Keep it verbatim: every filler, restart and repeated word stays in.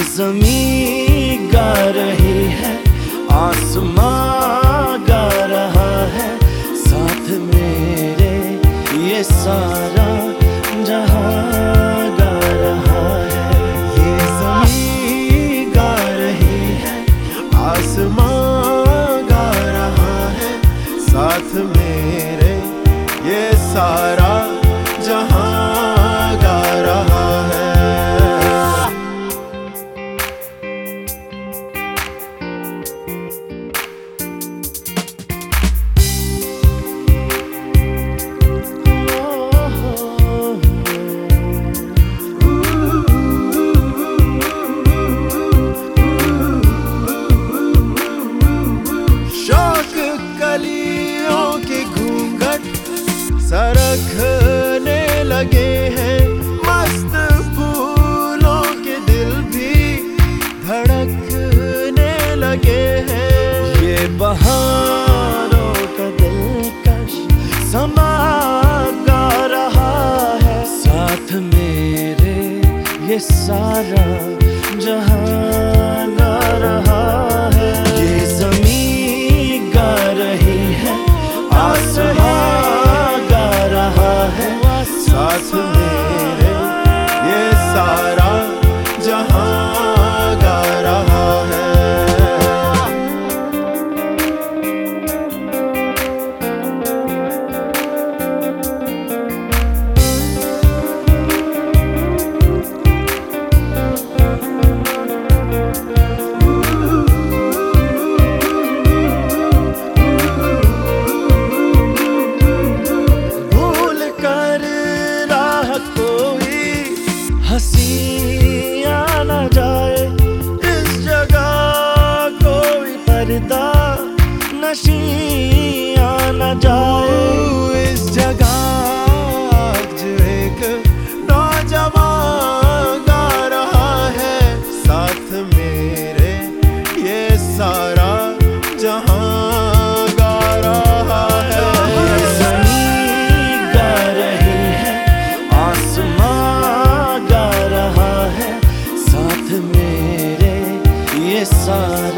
ज़मीं गा रही है, आसमां गा रहा है, साथ मेरे ये सारा जहां गा रहा है। ये ज़मीं गा रही है, आसमां गा रहा है, साथ मेरे ये सारा जहां गा रहा है। कलियों के घूंघट सरकने लगे हैं, मस्त फूलों के दिल भी धड़कने लगे हैं। ये बहारों का दिलकश समा गा रहा है, साथ मेरे ये सारा जहां गा रहा है। ये ज़मीं गा रही है, आसमां गा रहा है, साथ मेरे ये सारा जहां गा रहा है। हंसी आ न जाए इस जगह, कोई पर्दा नशी आ न जाए इस जगह। जो एक नौजवान गा रहा है, साथ मेरे ये सारा जहां गा रहा है। ये ज़मीं गा रही है, आसमां गा रहा है, साथ मेरे ये सारा